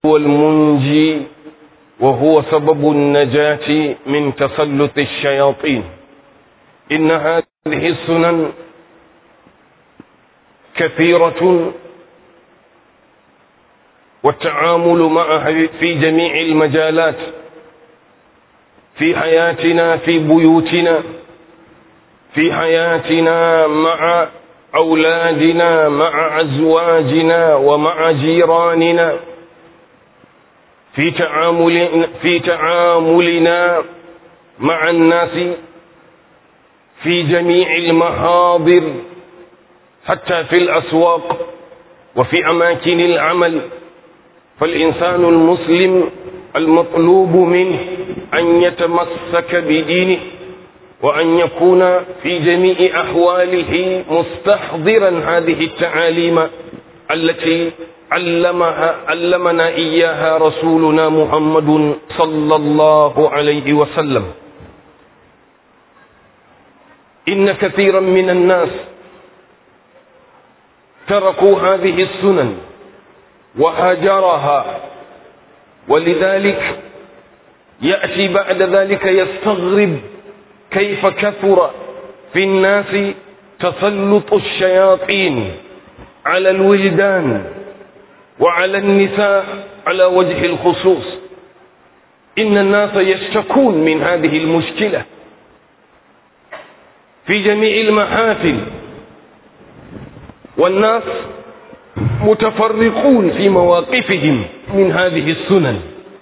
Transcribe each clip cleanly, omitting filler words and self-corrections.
هو المنجي وهو سبب النجاة من تسلط الشياطين. إن هذه السنن كثيرة والتعامل معها في جميع المجالات، في حياتنا، في بيوتنا، في حياتنا مع أولادنا، مع أزواجنا، ومع جيراننا، في تعاملنا مع الناس في جميع المحاضر، حتى في الأسواق وفي أماكن العمل. فالإنسان المسلم المطلوب منه أن يتمسك بدينه، وأن يكون في جميع أحواله مستحضرا هذه التعاليم التي علمنا إياها رسولنا محمد صلى الله عليه وسلم. إن كثيرا من الناس تركوا هذه السنن وهجرها، ولذلك يأتي بعد ذلك يستغرب كيف كثر في الناس تسلط الشياطين على الولدان وعلى النساء على وجه الخصوص. إن الناس يشتكون من هذه المشكلة في جميع المحافل، والناس متفرقون في مواقفهم من هذه السنن.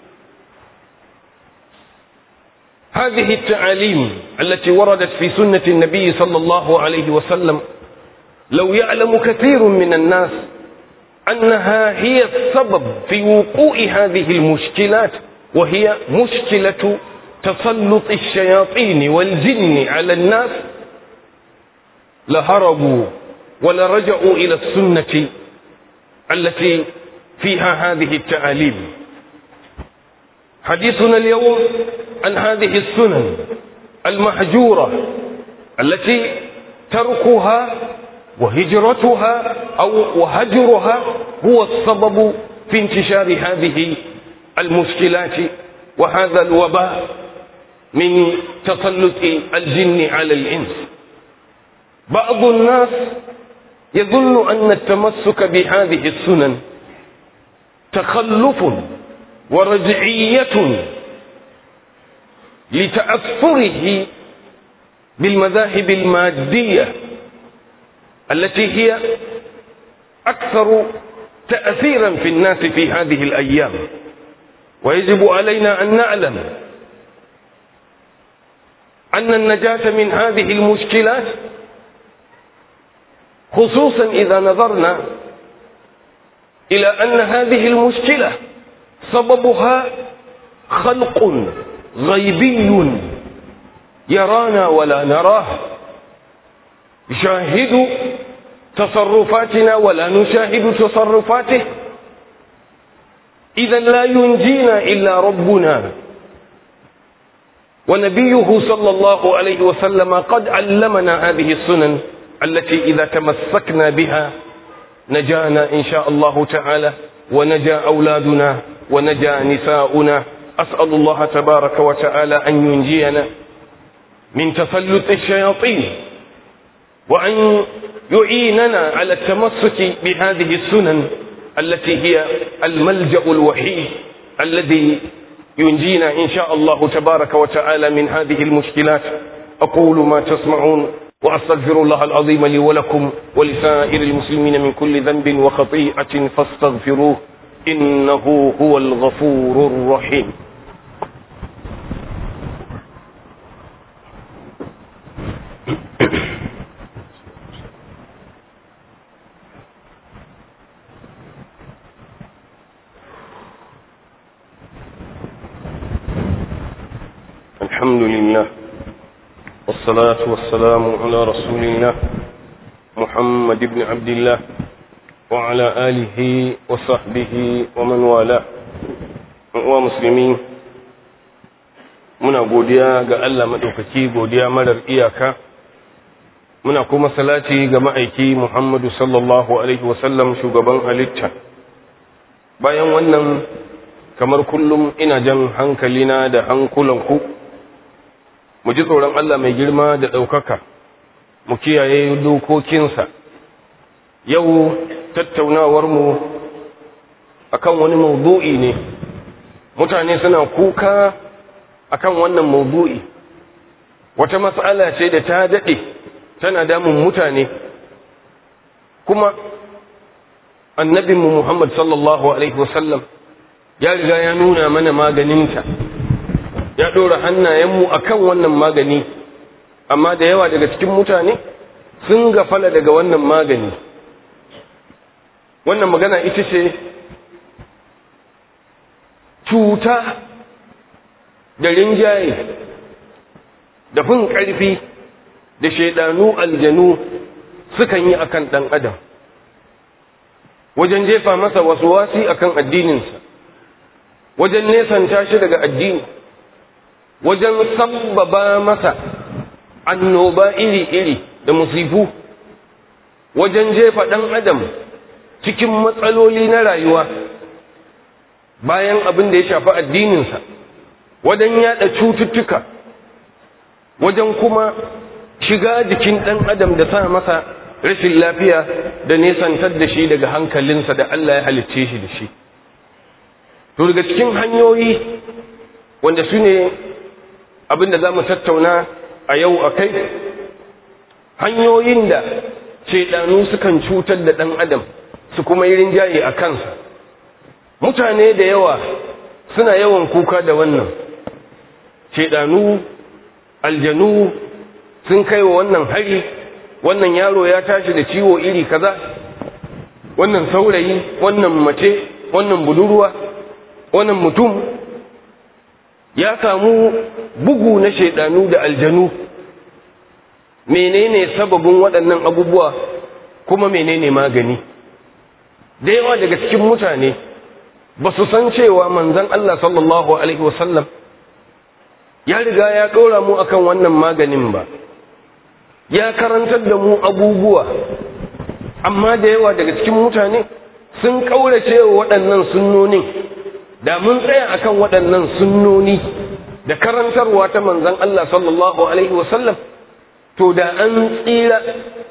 هذه التعاليم التي وردت في سنة النبي صلى الله عليه وسلم، لو يعلم كثير من الناس أنها هي السبب في وقوع هذه المشكلات، وهي مشكلة تسلط الشياطين والجن على الناس، لهربوا ولرجعوا إلى السنة التي فيها هذه التعاليم. حديثنا اليوم عن هذه السنن المهجورة التي تركها وهجرتها أو وهجرها هو السبب في انتشار هذه المشكلات وهذا الوباء من تسلط الجن على الإنس. بعض الناس يظن أن التمسك بهذه السنن تخلف ورجعية لتأثره بالمذاهب المادية التي هي أكثر تأثيرا في الناس في هذه الأيام. ويجب علينا أن نعلم أن النجاة من هذه المشكلات، خصوصا إذا نظرنا إلى أن هذه المشكلة سببها خلق غيبي يرانا ولا نراه، يشاهد تصرفاتنا ولا نشاهد تصرفاته. إذا لا ينجينا إلا ربنا، ونبيه صلى الله عليه وسلم قد علمنا هذه السنن التي إذا تمسكنا بها نجانا إن شاء الله تعالى، ونجا أولادنا ونجا نساؤنا. أسأل الله تبارك وتعالى أن ينجينا من تسلط الشياطين، وأن يعيننا على التمسك بهذه السنن التي هي الملجأ الوحيد الذي ينجينا إن شاء الله تبارك وتعالى من هذه المشكلات. أقول ما تسمعون، وأستغفر الله العظيم لي ولكم ولسائر المسلمين من كل ذنب وخطيئة فاستغفروه إنه هو الغفور الرحيم. الحمد لله والصلاة والسلام على رسول الله محمد بن عبد الله وعلى آله وصحبه ومن والاه. ومسلمين، muna godiya ga Allah madaukaki, godiya marar iyaka. Muna kuma salati ga ma'aiki Muhammadu sallallahu alaihi wasallam, shugaban halitta. Bayan wannan kamar kullum ina jan hankalina da hankulanku mu ji tsoron Allah mai girma da ɗaukaka, mu kiyaye dokokinsa. Yau tattaunawarmu akan wani maudu'i ne, mutane suna kuka akan wannan maudu'i. Wata mas'ala ce da ta daɗe tana damun mutane, kuma annabinmu Muhammad sallallahu alaihi wasallam ya riga ya nuna mana maganinta, ya ɗora hannayenmu akan wannan magani, amma da yawa daga cikin mutane sun gafala daga wannan magani. Wannan magana ita ce cuta da rinjaye da fin ƙarfi da shaidanu aljanu sukan yi akan ɗan adam wajen jefa masa wasuwasi akan addininsa, wajen nesanta shi daga addini, wajen sabbaba masa annoba iri-iri da musifu, wajen jefa ɗan adam cikin matsaloli na rayuwa bayan abin da ya shafi addininsa, wajen yada cututtuka, wajen kuma shiga jikin ɗan adam da sa masa rashin lafiya da nesantar da shi daga hankalinsa da Allah ya halicce shi da shi. To daga cikin hanyoyi wanda su ne abin da za mu tattauna a yau a kai, hanyoyin da shaidanu sukan cutar da ɗan adam su kuma yi rinjaye a kansa. Mutane da yawa suna yawan kuka da wannan, shaidanu aljanu sun kai wa wannan hari, wannan yaro ya tashi da ciwo iri kaza, wannan saurayi, wannan mace, wannan budurwa, wannan mutum ya samu bugu na shaidanu da aljanu. Menene sababin waɗannan abubuwa kuma menene magani? Da yawa daga cikin mutane ba su san cewa manzon Allah sallallahu alaihi wasallam ya riga ya ɗora mu akan wannan maganin ba, ya karantar da mu abubuwa, amma da yawa daga cikin mutane sun ƙaurace wa waɗannan sunnonin. Da mun tsaya akan waɗannan sunnoni da karantarwa ta manzon Allah sallallahu alaihi wasallam, to da an tsira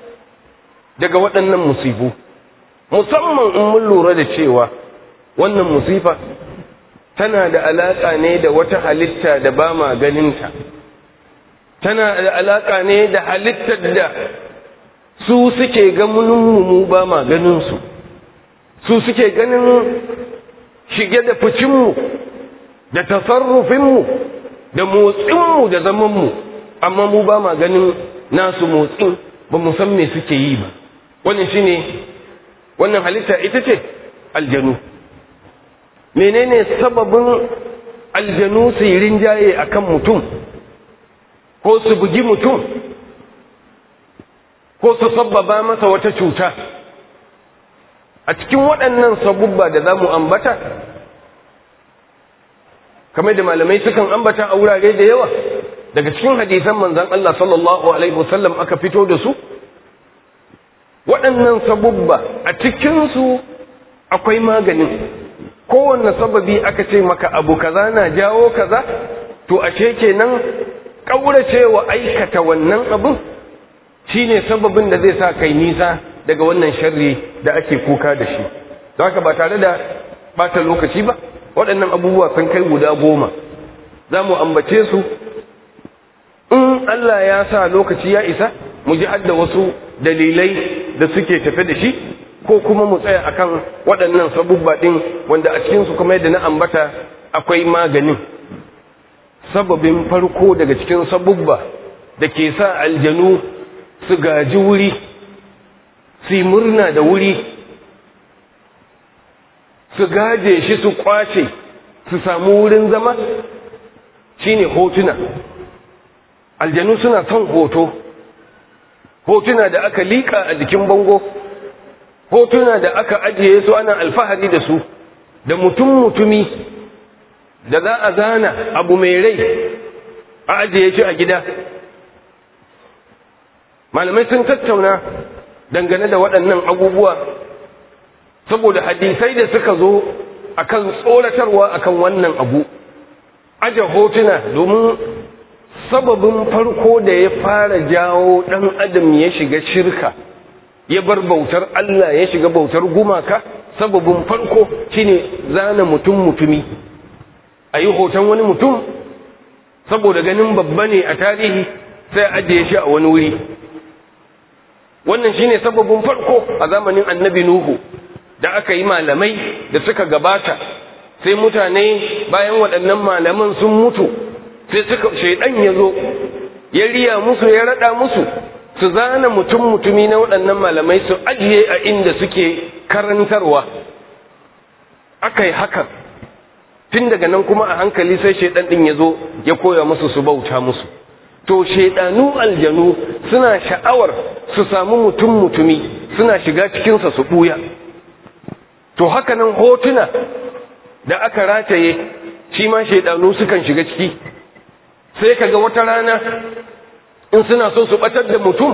daga waɗannan musibu, musamman in mun lura da cewa wannan musifa tana da alaƙa ne da wata halitta da ba ma ganinta, tana da alaƙa ne da halittar da su suke ganin mu ba ma ganinsu, su suke ganin shige da ficinmu da tasarrufinmu da motsinmu da zamanmu, amma mu ba ma ganin nasu motsin, ba mu san me suke yi ba. Wannan halitta ita ce aljanu. Menene sababin aljanu su yi rinjaye akan mutum, ko su bugi mutum, ko su sabbaba masa wata cuta? A cikin waɗannan sabubba da za mu ambata, kamar da malamai sukan ambata a wurare da yawa, daga cikin hadisan manzan Allah sallallahu alaihi wasallam aka fito da su, waɗannan sabubba a cikinsu akwai maganin. Kowanne sababi aka ce maka abu kaza na jawo kaza, to ashe kenan ƙauracewa aikata wannan abin shine sababin da zai sa kai nisa daga wannan sharri da ake kuka da shi. Don haka ba tare da bata lokaci ba, waɗannan abubuwa sun kai guda 10, za mu ambace su. In Allah ya sa lokaci ya isa, mu ji hadda wasu dalilai da suke tafe da shi, ko kuma mu tsaya akan waɗannan sabubba ɗin wanda a cikinsu kuma yadda na ambata akwai maganin. Sababin farko daga cikin sabubba da ke sa aljanu su gaji wuri, su yi murna da wuri, su gaje shi, su kwace, su samu wurin zama, shine hotuna. Aljanu suna son hotuna da aka liƙa a jikin bango, hotuna da aka ajiye su ana alfahari da su, da mutum-mutumi da za a zana abu mai rai a ajiye shi a gida. Malamai sun tattauna dangane da waɗannan abubuwa, saboda hadisai da suka zo akan tsoratarwa akan wannan abu aje hotuna, domin sababin farko da ya fara jawo ɗan adam ya shiga shirka, ya bar bautar Allah ya shiga bautar gumaka, sababin farko shine zana mutumi a yi hoton wani mutum saboda ganin babba ne a tarihi sai ajiye shi a wani wuri. Wannan shine sababin farko a zamanin annabi Nuhu da aka yi malamai da suka gabata, sai mutane bayan waɗannan malaman sun mutu sai shaidan ya zo ya riya musu, ya rada musu su zana mutumi na waɗannan malamai su ajiye a inda suke karantarwa. Aka yi hakan, tun daga nan kuma a hankali sai shaidan ɗin ya zo ya koya musu su bauta musu. To shaidanu aljanu suna sha'awar su samu mutumi suna shiga cikinsa su ɓuya. To haka nan hotuna da aka rataye shi ma shaidanu sukan shiga ciki, sai kaga wata rana in suna so su batar da mutum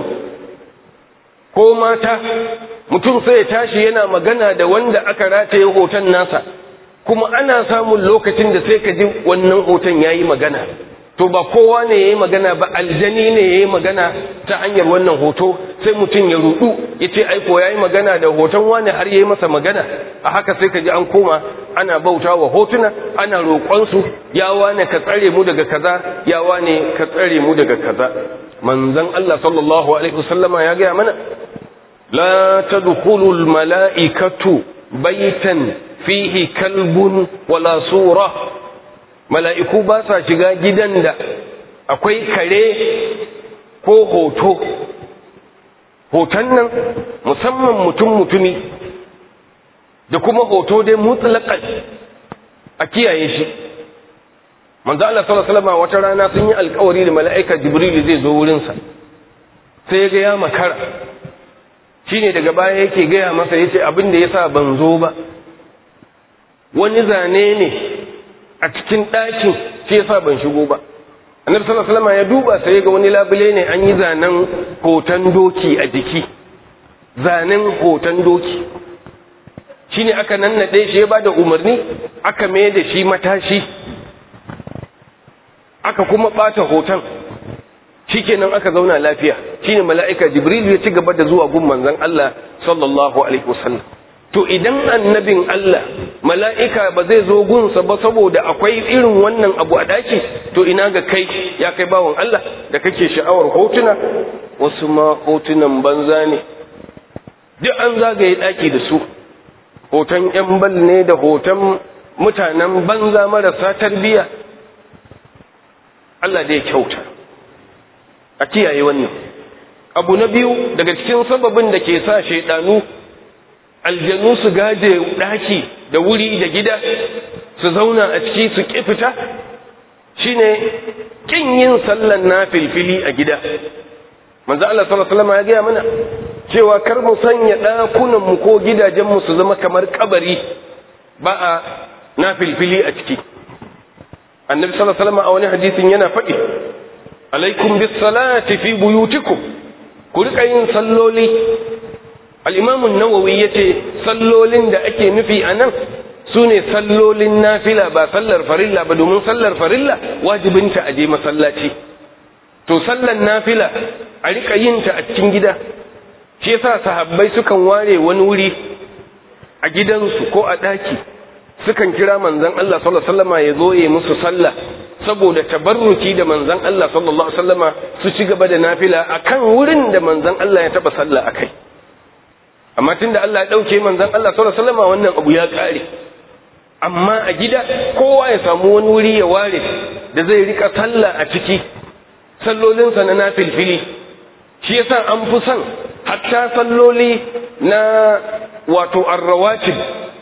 ko mata, mutum sai ya tashi yana magana da wanda aka rataye hoton nasa, kuma ana samun lokacin da sai ka ji wannan hoton yayi magana. To ba kowa ne yayi magana ba, aljani ne yayi magana ta hanyar wannan hoto, sai mutum ya rudu ya ce aiko yayi magana da hoton wani har yayi masa magana. A haka sai ka ji an koma ana bauta wa hotuna, ana roƙonsu, ya wane ka tsare mu daga kaza, ya wane ka tsare mu daga kaza. Manzon Allah sallallahu alaihi wasallama ya gaya mana, la tadkhulul mala'ikatu baitan fihi kalbun wala sura. Mala'iku ba sa shiga gidan da akwai kare ko hoto. Hoton nan musamman mutumi da kuma hoto dai mutlaqan a kiyaye shi. Manzo Allah sallallahu alaihi wasallam wata rana sun yi alƙawari da mala'ika Jibril zai zo wurin sa, sai ya ga ya makara. Shine daga baya yake gaya masa, yace abin da yasa ban zo ba wani zane ne a cikin ɗakin, shi yasa ban shigo ba. Annabi sallallahu alaihi wasallam ya duba sai ga wani labule ne an yi zanen hoton doki a jiki, zanen hoton doki. Shine aka nannade shi, ya bada umarni aka mai da shi matashi, aka kuma bata hoton. Shikenan aka zauna lafiya. Shine mala'ika Jibril ya ci gaba da zuwa gun manzon Allah sallallahu alaihi wasallam. To idan annabin Allah mala'ika ba zai zo gunsa ba saboda akwai irin wannan abu a daki, to ina ga kai ya kai bawon Allah da kake sha'awar hotuna, wasu ma hotunan banza ne, duk an zagaye daki da su, hoton ‘yan bal ne da hoton mutanen banza marasa tarbiya. Allah dai kyauta, a kiyaye wannan. Abu na biyu daga cikin sababin da ke sa shaidanu aljanu su gaje daki da wuri da gida su zauna a ciki su ƙi fita, shine kin yin sallan nafilfili a gida. Manzo Allah sallallahu alaihi wasallam ya gaya mana cewa kar mu sanya dakunan mu ko gidajen mu su zama kamar kabari, ba a nafilfili a ciki. Annabi sallallahu alaihi wasallam a wani hadisin yana faɗi, alaikum bis salati fi buyutikum, ku rika yin salloli. Al'imamun Nawawi ya ce sallolin da ake nufi a nan su ne sallolin nafila, ba sallar farilla ba, domin sallar farilla wajibinta a je masallaci. To sallar nafila a riƙa yinta a cikin gida. Shi yasa sahabbai sukan ware wani wuri a gidansu ko a ɗaki, sukan kira manzon Allah sallallahu alaihi wasallama ya zo ya musu sallah, saboda tabarruki da manzon Allah sallallahu alaihi wasallama su ci gaba da nafila akan wurin da manzon Allah ya taba sallah akai. Amma tunda Allah ya dauke manzon Allah sallallahu alaihi wasallam wannan abu ya kare. Amma a gida kowa ya samu wani wuri ya ware da zai rika sallah a ciki, sallolin sa na nafilfili. Shi yasa an fi son hatta salloli na wato arrawatib,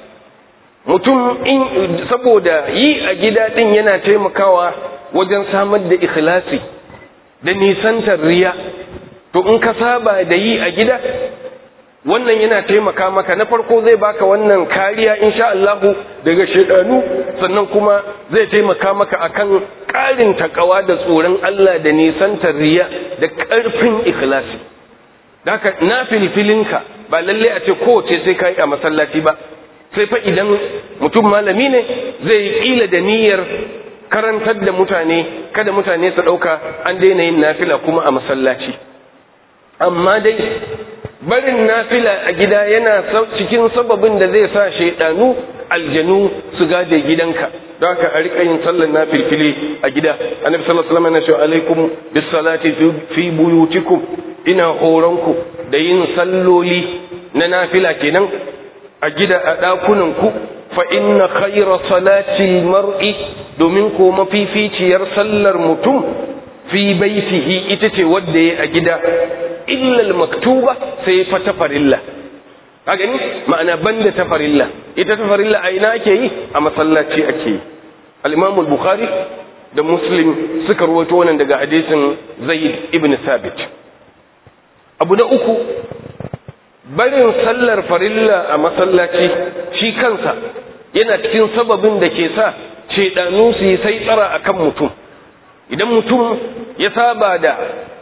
mutum in saboda yi a gida din yana taimakawa wajen samar da ikhlasi da nisantar riya. To in ka saba da yi a gida, wannan yana taimaka maka. Na farko zai baka wannan kariya insha Allah daga shedanu, sannan kuma zai taimaka maka akan ƙarin takawa da tsoron Allah da nisantar riya da ƙarfin ikhlasi. Haka nafilfilinka ba lalle a ce kowace sai kai a masallaci ba, sai fa idan mutum malami ne zai yi ƙila da niyyar karantar da mutane, kada mutane su ɗauka an daina yin nafila kuma a masallaci. Amma dai barin nafila a gida yana cikin sababin da zai sa shaidanu aljanu su gade gidanka, don haka a riƙa yin sallar nafilfili a gida. Annabi sallallahu alaihi wasallam ya ce alaikum bis salati fi buyutikum, ina horonku da yin salloli na nafila kenan a gida a ɗakunan ku. Fa inna khayra salati mar'i, domin ko mafificiyar sallar mutum fi baitihi ita ce wadda ya a gida, illa maktuba sai fa ta farilla. Ka gani ma'ana banda ta farilla, ita ta farilla a ina ake yi? A masallaci ake yi. Al-Imam al-Bukhari da Muslim suka rawaito wannan daga hadisin Zaid ibn Thabit. Abu na uku, barin sallar farilla a masallaci shi kansa yana cikin sababin da ke sa shedanu su yi sai tsara akan mutum. Idan mutum ya saba da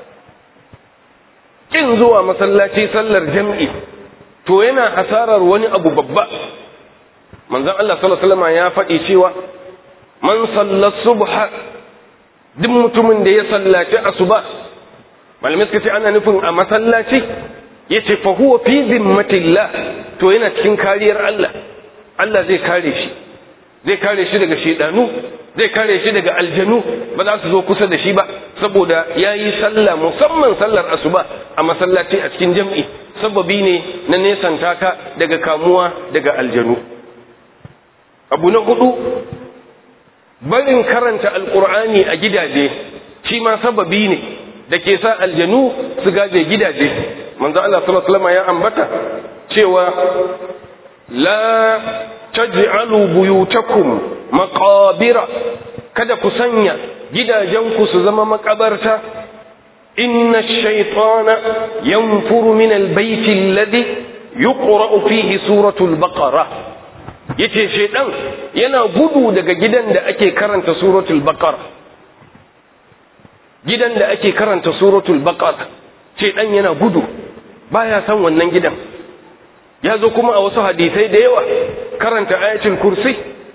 kin zuwa masallaci sallar jam'i, to yana hasarar wani abu babba. Manzon Allah sallallahu alaihi wasallam ya faɗi cewa man salla subha, duk mutumin da ya sallaci asuba, malamai suka ce ana nufin a masallaci, yace fa huwa fi zimmatillah, to yana cikin kariyar Allah. Allah zai kare shi daga shedanu, zai kare shi daga aljanu, ba za su zo kusa da shi ba, saboda yayi sallah, musamman sallar asuba a masallaci a cikin jam'i, sababi ne na nesanta ka daga kamuwa daga aljanu. Abu na hudu, barin karanta alqur'ani a gidaje shi ma sababi ne da ke sa aljanu su gaje gidaje. Manzo Allah sallallahu alaihi wasallam ya ambata cewa la taj'alu buyutakum maqabira, kada ku sanya gidajenku su zama makabarta. inna ash-shaytana yanfuru min al-bayt alladhi yuqra'u fihi suratul baqara, yace shaytan yana gudu daga gidan da ake karanta suratul baqara. Gidan da ake karanta suratul baqara, shaytan yana gudu, baya san wannan gidan. Ya zo kuma a wasu hadisai da yawa karanta ayatul kursi.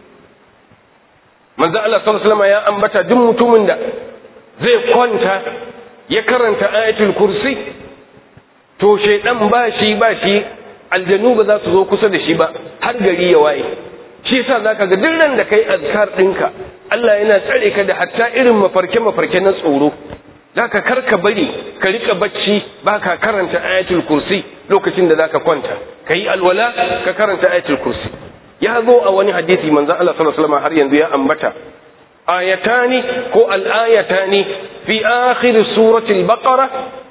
Manzo Allah sallallahu alaihi wasallam ya ambata duk mutumin da zai kwanta ya karanta ayatul kursi, to shaydan ba shi aljanu ba za su zo kusa da shi ba har gari ya waye. Shi yasa zaka ga duk ran da kai azkar dinka, Allah yana tsare ka da hatta irin mafarke na tsoro. Zaka karka bari ka rika bacci baka karanta ayatul kursi lokacin da zaka kwanta, kai alwala ka karanta ayatul kursi. Ya zo a wani hadisi manzo Allah sallallahu alaihi wasallam har yanzu ya ambata ayatani ko al-ayatani fi akhir surati al-baqara,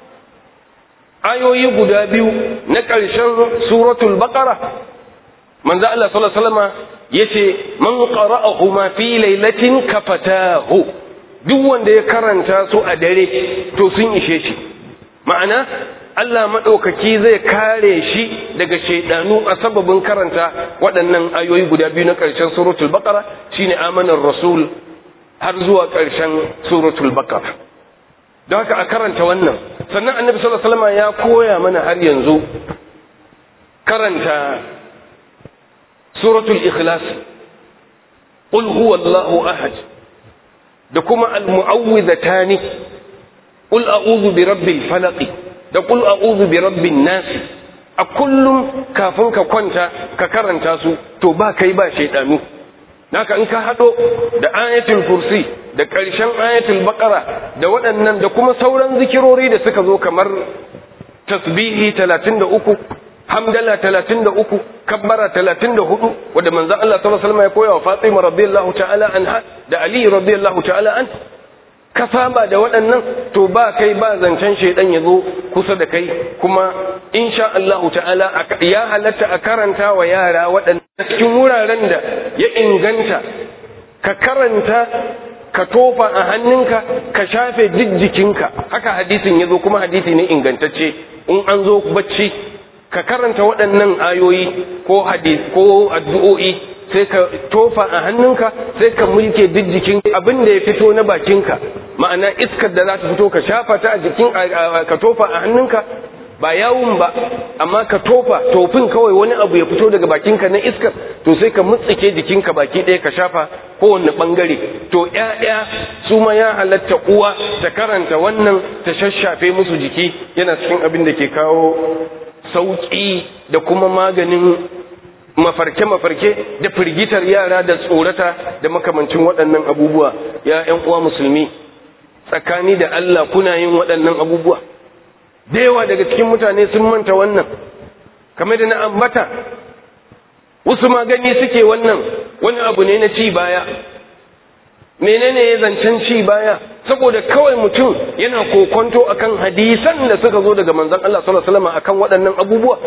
ayoyi guda biyu na ƙarshen suratul baqara. Manzo Allah sallallahu alaihi wasallam yace man qara'ahuma fi lailatin kafatahu, duk wanda ya karanta su a dare to sun ishe shi. Ma'ana Allah maɗaukaki zai kare shi daga shaidanu a sababin karanta waɗannan ayoyi guda biyu na ƙarshen suratul baqara, shine amanar rasul har zuwa ƙarshen suratul baqara. Don haka a karanta wannan. Sannan annabi sallallahu alaihi wasallam ya koya mana har yanzu karanta suratul ikhlas, qul huwallahu ahad, da kuma al-mu'awwidhatani, qul a'udhu bi rabbil falaq, da qul a'udhu bi rabbin nas. A kullum kafin ka kwanta ka karanta su, to ba kai ba shaydanu. Naka in ka hado da ayatul kursi da ƙarshen ayatul baqara da waɗannan da kuma sauran zikirori da suka zo kamar tasbihi 33, hamdala 33, kabbara 34, wanda manzon Allah sallallahu alaihi wasallam ya koya wa Fatima radiyallahu ta'ala anha da Ali radiyallahu ta'ala an. Ka saba da waɗannan, to ba kai ba zancen shaidan ya zo kusa da kai. Kuma insha Allah ta'ala ya halatta a karanta wa yara waɗannan cikin wuraren da ya inganta, ka karanta ka tofa a hannunka ka shafe jijjikinka. Haka hadisin ya zo, kuma hadisi ne ingantacce. In an zo bacci ka karanta waɗannan ayoyi ko addu'o'i, sai ka tofa a hannunka, sai ka mulke jijjikin abin da ya fito na bakinka, ma'ana iskar da za ta fito ka shafa ta a jikin, ka tofa a hannunka, ba yawun ba, amma ka tofa tofin kawai wani abu ya fito daga bakinka na iskar, to sai ka mutsike jikinka baki ɗaya ka shafa kowane ɓangare. To ƴaƴa su ma ya halatta uwa ta karanta wannan ta shashafe musu jiki, yana cikin abin da ke kawo sauƙi da kuma maganin mafarke-mafarke da firgitar yara da tsorata da makamancin waɗannan abubuwa. Ya ƴan uwa musulmi, tsakani da Allah kuna yin waɗannan abubuwa? Da yawa daga cikin mutane sun manta wannan, kamar da na ambata, wasu ma gani suke wannan wani abu ne na ci baya. Menene ya zancen ci baya? Saboda kawai mutum yana kokonto akan hadisan da suka zo daga manzon Allah sallallahu alaihi wasallam akan waɗannan abubuwa,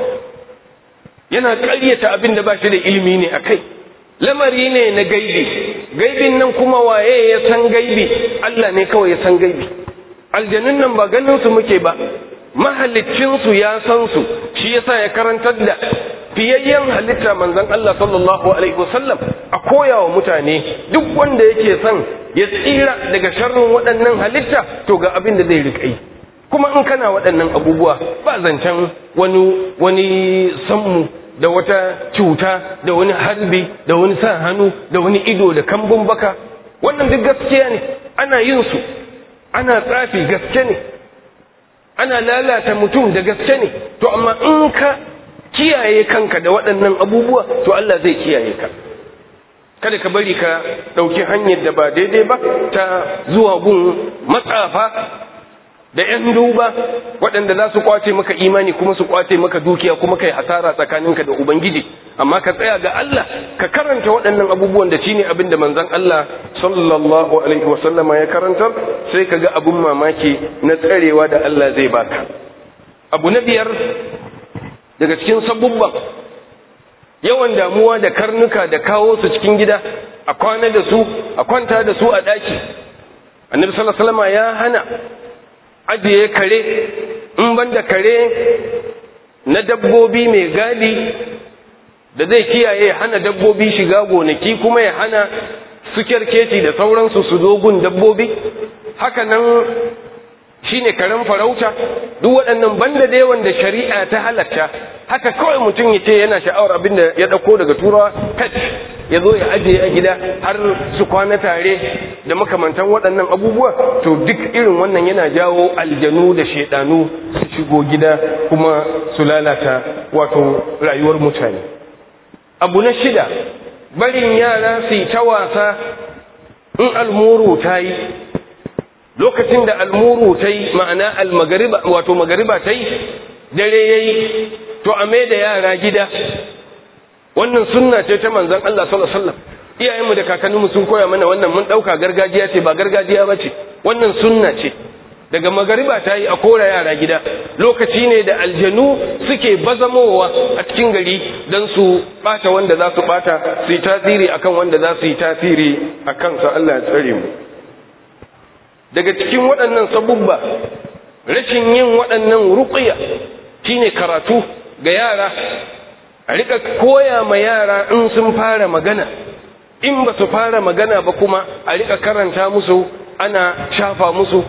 yana ƙaryata abin da ba shi da ilimi ne akai. Lamari ne na gaibi, gaibin nan kuma waye ya san gaibi? Allah ne kawai ya san gaibi. Aljanun nan ba ganin su muke ba, mahaliccinsu ya san su, shi yasa ya karantar da fiyayyen halitta manzon Allah sallallahu alaihi wasallam a koyawa mutane, duk wanda yake son ya tsira daga sharrin waɗannan halitta to ga abin da zai riƙa yi. Kuma in kana waɗannan abubuwa ba zancen wani sammu da wata cuta da wani harbi da wani sa hannu da wani ido da kambun baka, wannan duk gaskiya ne, ana yin su, ana tsafi gaske ne, ana lalata mutum da gaske ne. To amma in ka kiyaye kanka da waɗannan abubuwa to Allah zai kiyaye ka. Kada ka bari ka ɗauki hanyar da ba daidai ba ta zuwa gun matsafa da ‘yan duba waɗanda za su kwace maka imani kuma su kwace maka dukiya kuma kai hasara tsakaninka da Ubangiji. Amma ka tsaya ga Allah, ka karanta waɗannan abubuwan da shi ne abin da manzon Allah sallallahu alaihi wasallama ya karantar, sai ka ga abin mamaki na tsarewa da Allah zai baka. Abu na biyar daga cikin sabubban yawan damuwa da karnuka da kawo su cikin gida, a kwana da su, a kwanta da su a ɗaki. Annabi sallallahu alaihi wasallama ya hana ajiye kare, in banda kare na dabbobi mai gadi da zai kiyaye hana dabbobi shiga gonaki, kuma ya hana su kyarkeci da sauransu su zo gun dabbobi. Haka nan shine karen farauta, duk waɗannan banda da yawan da shari'a ta halatta. Haka kawai mutum ya ce yana sha'awar abin da ya ɗauko daga turawa pet ya zo ya ajiye a gida har su kwana tare da makamantan waɗannan abubuwa, to duk irin wannan yana jawo aljanu da shaidanu su shigo gida kuma su lalata wato rayuwar mutane. Abu na shida, barin yara su yi ta wasa in almuru ta yi. Lokacin da almuru ta yi, ma'ana almagariba wato magariba ta yi, dare ya yi, to a mai da yara gida. Wannan sunna ce ta manzon Allah sallallahu alaihi wasallam. Iyayenmu da kakanninmu sun koya mana wannan, mun dauka gargajiya ce, ba gargajiya bace, wannan sunna ce. Daga magariba ta yi a kora yara gida, lokaci ne da aljanu suke bazamowa a cikin gari don su bata wanda za su bata, su yi tasiri akan wanda za su yi tasiri a kansa. Allah ya tsare mu. Daga cikin waɗannan sabubba, rashin yin waɗannan ruqya shine karatu ga yara, a rika koya ma yara in sun fara magana, in ba su fara magana ba kuma a rika karanta musu, ana shafa musu,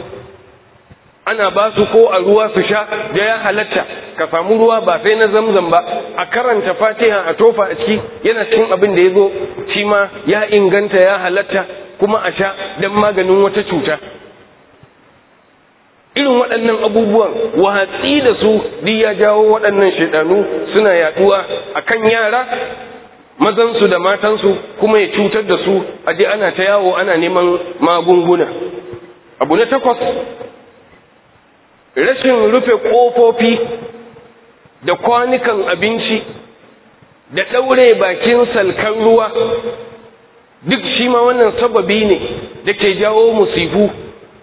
ana ba su ko a ruwa su sha. Da ya halatta ka samu ruwa ba sai na zamzam ba, a karanta Fatiha a tofa a ciki, yana cikin abin da ya zo shi ma ya inganta, ya halatta kuma a sha don maganin wata cuta. Irin waɗannan abubuwan watsi da su duk ya jawo waɗannan shaidanu suna yaduwa akan yara, mazansu da matansu, kuma ya cutar da su, aje ana ta yawo ana neman magunguna. Abu na 8, rashin rufe ƙofofi da kwanukan abinci da ɗaure bakin salkan ruwa, duk shi ma wannan sababi ne da ke jawo musibu.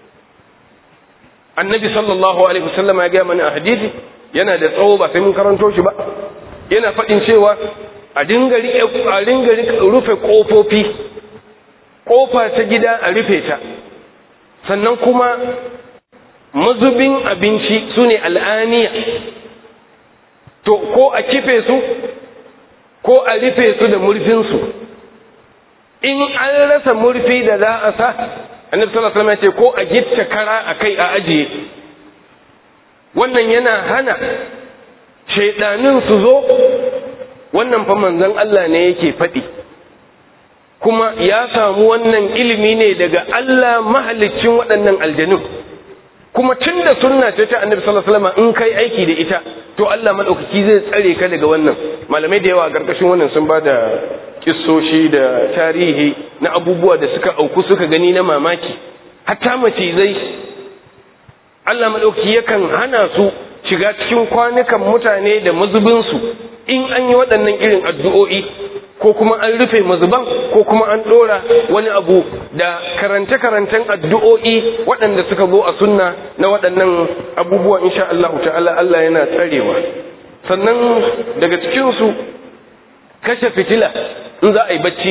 Annabi sallallahu alaihi wasallam ya ga mana a hadisi, yana da tsawo ba sai mun karanto shi ba, yana faɗin cewa a dinga rufe ƙofofi, ƙofa ta gida a rufe ta, sannan kuma mazubin abinci su ne al'aniya, to ko a kife su ko a rufe su da murfinsu. In an rasa murfi da za a sa, annabi sallallahu alaihi wasallam ya ce ko a gitta kara a kai a ajiye. wannan yana hana shaidanin su zo. Wannan fa manzon Allah ne yake faɗi, kuma ya samu wannan ilimi ne daga Allah mahaliccin waɗannan aljanun. Kuma tun da sunna ce ta annabi sallallahu alaihi wasallam in kai aiki da ita to Allah madaukaki zai tsare ka daga wannan. Malamai da yawa a gargashin wannan sun bada kissoshi da tarihi na abubuwa da suka auku suka gani na mamaki. Hatta macizai Allah madaukaki yakan hana su shiga cikin kwanukan mutane da mazubin su in an yi waɗannan irin addu'o'i, ko kuma an rufe mazuban, ko kuma an ɗora wani abu da karance-karancen addu'o'i waɗanda suka zo a sunna na waɗannan abubuwa, insha Allah ta'ala Allah yana tsarewa. Sannan daga cikinsu kashe fitila in za a yi bacci,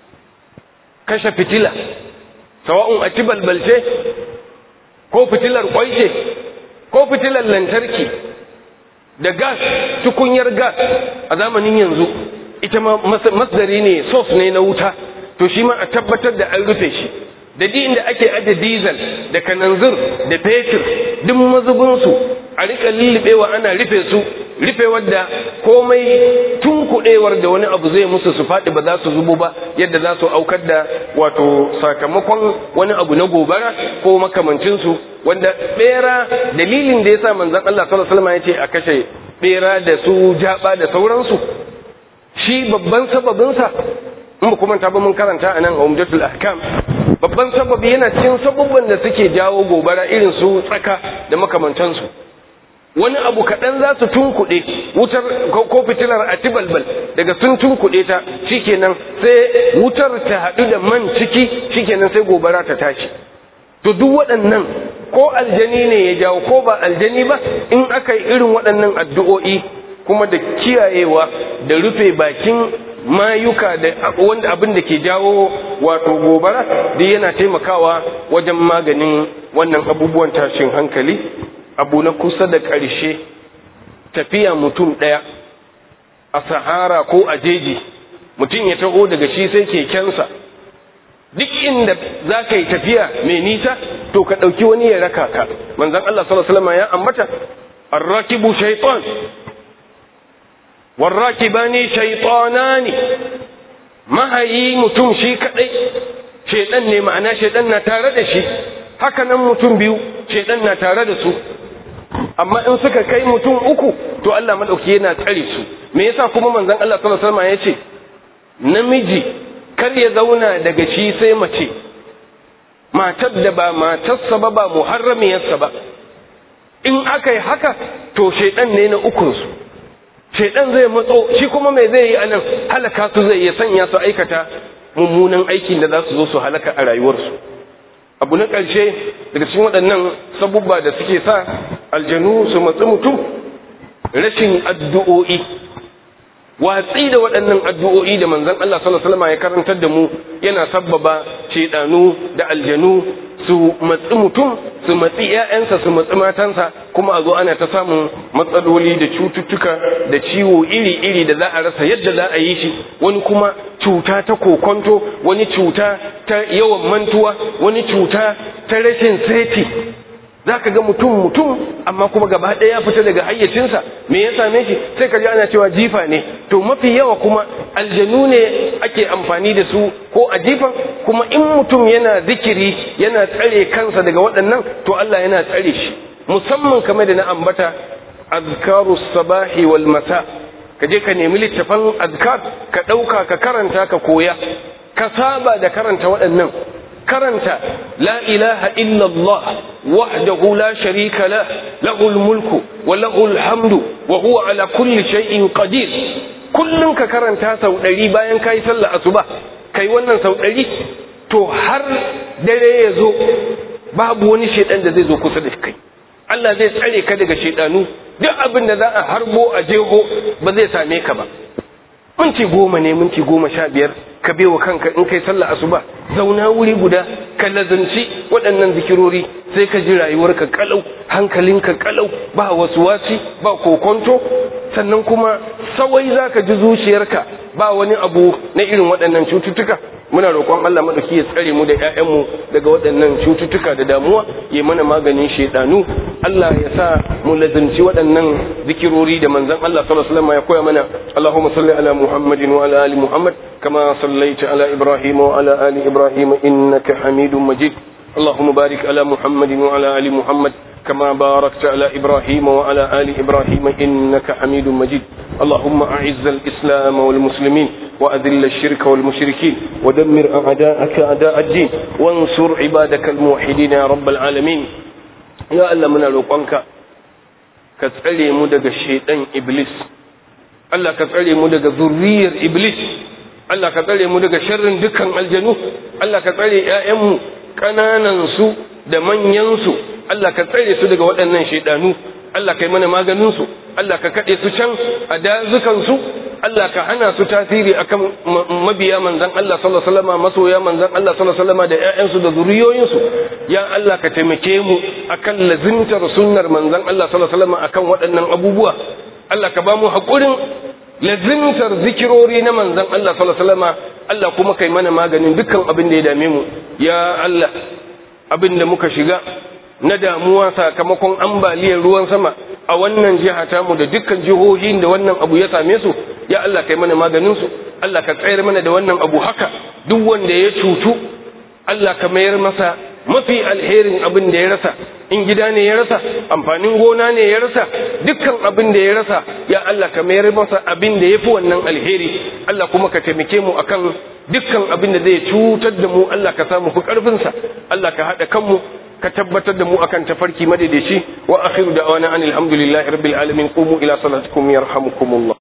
kashe fitila, sawa'un a ci balbalce, ko fitilar ƙwaice, ko fitilar lantarki, da gas, tukunyar gas a zamanin yanzu ita ma masdari ne, source ne na wuta, to shi ma a tabbatar da an rufe shi. Da inda ake aje diesel da kananzir da fetur duk mazubinsu a rika lullubewa ana rufe su, rufewar da komai tunkuɗewar da wani abu zai musu su faɗi ba za su zubo ba, yadda za su aukar da wato sakamakon wani abu na gobara ko makamancinsu. Wanda bera, dalilin da ya sa manzon Allah sallallahu alaihi wasallam ya ce a kashe bera da su jaba da sauransu, shi babban sababinsa in ba kuma ta ba mun karanta anan a Umdatul Ahkam, babban sababi yana cikin sabubban da suke jawo gobara irin su tsaka da makamantansu. Wani abu kaɗan za su tunkuɗe wutar ko fitilar a tibalbal, daga sun tunkuɗe ta shikenan sai wutar ta haɗu da man ciki, shikenan sai gobara ta tashi. To duk waɗannan ko aljani ne ya jawo ko ba aljani ba, in aka yi irin waɗannan addu'o'i kuma da kiyayewa da rufe bakin mayuka da wanda abin da ke jawo wato gobara, da yana taimakawa wajen maganin wannan abubuwan tashin hankali. Abu na kusa da ƙarshe, tafiya mutum ɗaya a sahara ko a jeji, mutum ya taho daga shi sai kekensa, duk inda za ka yi tafiya mai nisa to ka ɗauki wani ya raka ka. Manzon Allah sallallahu alaihi wasallam ya ambata ar-rakibu shaytan war-rakibani shaytanani, mahayi mutum shi kadai shaytan ne, ma'ana shaytan na tare da shi. Haka nan mutum biyu shaytan na tare da su, amma in suka kai mutum uku to Allah madauki yana tsare su. Me yasa kuma manzon Allah sallallahu alaihi wasallam ya ce namiji kar ya zauna daga shi sai mace, matar da ba matarsa ba, ba muharramiyarsa ba. In aka yi haka to shaidan ne na ukunsu, shaidan zai matso shi, kuma mai zai yi anan halaka su zai iya sanya su aikata mummunan aikin da za su zo su halaka a rayuwarsu. Abu na ƙarshe daga cikin waɗannan sabubba da suke sa aljanu su matsi mutum, rashin addu'o'i, watsi da waɗannan addu'o'i da manzon Allah sallallahu alaihi wasallam ya karantar da mu yana sabbaba shedanu da aljanu su matsi mutum, su matsi ƴaƴansa, su matsi matansa, kuma a zo ana ta samun matsaloli da cututtuka da ciwo iri-iri da za a rasa yadda za a yi shi. Wani kuma cuta ta kokonto, wani cuta ta yawan mantuwa, wani cuta ta rashin seti. Za ka ga mutum amma kuma gaba ɗaya ya fita daga hayyacinsa. Me ya same shi? Sai ka ji ana cewa jifa ne. To mafi yawa kuma aljanu ne ake amfani da su ko a jifan, kuma in mutum yana zikiri yana tsare kansa daga waɗannan to Allah yana tsare shi. Musamman kamar da na ambata azkarus sabahi wal masa, ka je ka nemi littafan azkar ka ɗauka ka karanta ka koya, ka saba da karanta waɗannan. karanta la ilaha illallah wahdahu la sharika lah lahul mulku wa lahul hamdu wa huwa ala kulli shay'in qadir. kullun ka karanta sau 100 bayan kai sallar asuba, kai wannan sau 100 to har dare ya zo babu wani shedan da zai zo kusa da kai. Allah zai tsare ka daga shedanu, duk abin da za a harbo a jeho ba zai same ka ba. minti 10 ne, minti 15 ka bewa kanka in kai sallar asuba, zauna wuri guda ka lazanci waɗannan zikirori, sai ka ji rayuwarka kalau, hankalinka kalau, ba wasuwasi, ba kokonto, sannan kuma sawai zaka ji zuciyarka ba wani abu na irin waɗannan cututtuka. muna roƙon Allah madauki ya tsare mu da ƴaƴanmu daga waɗannan cututtuka da damuwa, ya mana maganin shedanu. Allah ya sa mu lazimci waɗannan zikirori da manzon Allah sallallahu alaihi wasallam ya koya mana. Allahumma salli ala Muhammadin wa ala ali Muhammad kama sallaita ala Ibrahim wa ala ali Ibrahim innaka Hamidum Majid. اللهم بارك على محمد وعلى آل محمد كما باركت على إبراهيم وعلى آل إبراهيم إنك حميد مجيد. اللهم أعز الإسلام والمسلمين وأذل الشرك والمشركين ودمر أعداءك أعداء الدين وانصر عبادك الموحدين يا رب العالمين. يا الله من روقنك كتسألي مدق الشيطان إبليس، الله كتسألي مدق ذرية إبليس، الله كتسألي مدق شر دكان الجنوب، الله كتسألي يا أمو ƙananansu da manyansu, Allah ka tsare su daga waɗannan shaidanu, Allah ka yi mana maganinsu, Allah ka kaɗe su can a dazukansu, Allah ka hana su tasiri akan mabiya manzan Allah sallallahu alaihi wasallam, masoya manzan Allah sallallahu alaihi wasallam da ƴaƴansu da zuriyoyinsu. Ya Allah ka taimake mu akan lazimtar sunnar manzan Allah sallallahu alaihi wasallam akan waɗannan abubuwa. Allah ka ba mu haƙurin lazimtar zikirori na manzan Allah sallallahu alaihi wasallam. Allah kuma kai mana maganin dukkan abin da ya dame mu. Ya Allah, abin da muka shiga na damuwa sakamakon ambaliyar ruwan sama a wannan jiha tamu da dukkan jihohin da wannan abu ya same su, ya Allah kai mana maganin su. Allah ka tsayar mana da wannan abu haka. Duk wanda ya cutu, Allah ka mayar masa mafi alherin abin da ya rasa. In gida ne ya rasa, amfanin gona ne ya rasa, dukkan abin da ya rasa, ya Allah ka mayar masa abin da ya fi wannan alheri. Allah kuma ka taimake mu akan dukkan abin da zai cutar da mu, Allah ka samu fi ƙarfinsa. Allah ka haɗa kanmu, ka tabbatar da mu akan tafarki madaidaici. Wa akhiru da'wana anil hamdulillahi rabbil alamin. Qumu ila salatikum yarhamukumullah.